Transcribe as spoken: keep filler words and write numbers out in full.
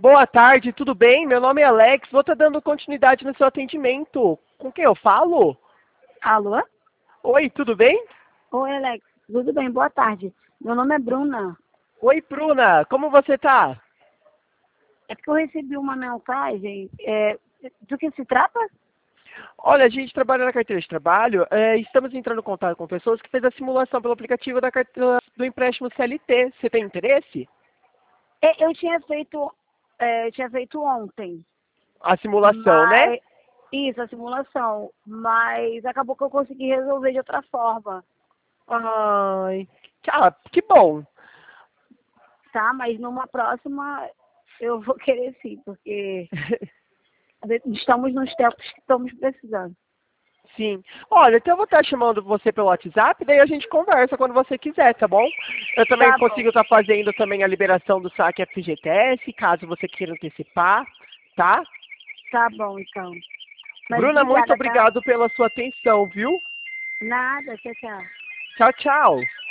Boa tarde, tudo bem? Meu nome é Alex, vou estar dando continuidade no seu atendimento. Com quem eu falo? Alô? Oi, tudo bem? Oi, Alex. Tudo bem? Boa tarde. Meu nome é Bruna. Oi, Bruna, como você tá? É porque eu recebi uma mensagem. É, do que se trata? Olha, a gente trabalha na carteira de trabalho, é, estamos entrando em contato com pessoas que fez a simulação pelo aplicativo da carteira do empréstimo C L T. Você tem interesse? É, Eu tinha feito, é, eu tinha feito ontem. A simulação, né? Mas isso, a simulação. Mas acabou que eu consegui resolver de outra forma. Ai, ah, que bom. Tá? Mas numa próxima eu vou querer sim, porque estamos nos tempos que estamos precisando. Sim. Olha, então eu vou estar chamando você pelo WhatsApp, daí a gente conversa quando você quiser, tá bom? Eu também Tá bom. consigo estar fazendo também a liberação do saque F G T S, caso você queira antecipar, tá? Tá bom, então. Mas Bruna, muito obrigada, tá? obrigado pela sua atenção, viu? Nada, tchau, tchau. Tchau, tchau.